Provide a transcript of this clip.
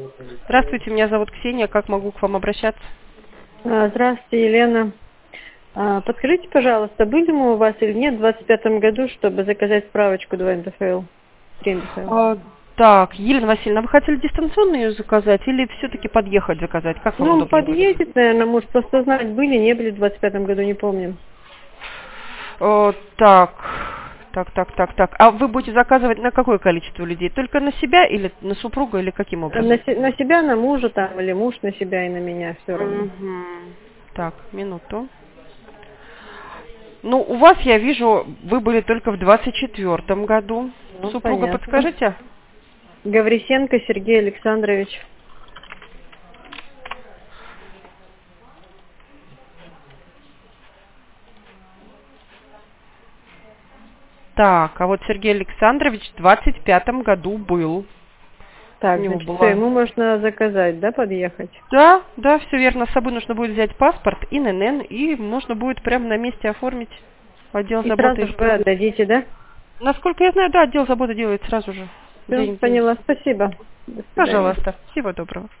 Здравствуйте, меня зовут Ксения. Как могу к вам обращаться? Здравствуйте, Елена. Подскажите, пожалуйста, были мы у вас или нет в 25-м году, чтобы заказать справочку 2 НДФЛ? 3 НДФЛ. Так, Елена Васильевна, вы хотели дистанционно ее заказать или все-таки подъехать заказать? Как вам Ну, удобнее будет? подъедет, наверное, может, просто знать, были, не были в 25-м году, не помним. Так, так. А вы будете заказывать на какое количество людей? Только на себя или на супруга или каким На, образом? на себя, на мужа там, или муж на себя и на меня, все равно. Мгм. Так, минуту. Ну, у вас, я вижу, вы были только в 24-м году. Ну, Супруга, понятно. подскажите? Гаврисенко Сергей Александрович. Так, а вот Сергей Александрович в 25-м году был. У Так, него значит, все, была... ему можно заказать, да, подъехать? Да, все верно. С собой нужно будет взять паспорт и ННН, и можно будет прямо на месте оформить отдел И заботы сразу и же вы ЖКХ. отдадите, да? Насколько я знаю, да, отдел заботы делает сразу же Все, день в день. поняла, спасибо. До свидания. Пожалуйста, всего доброго.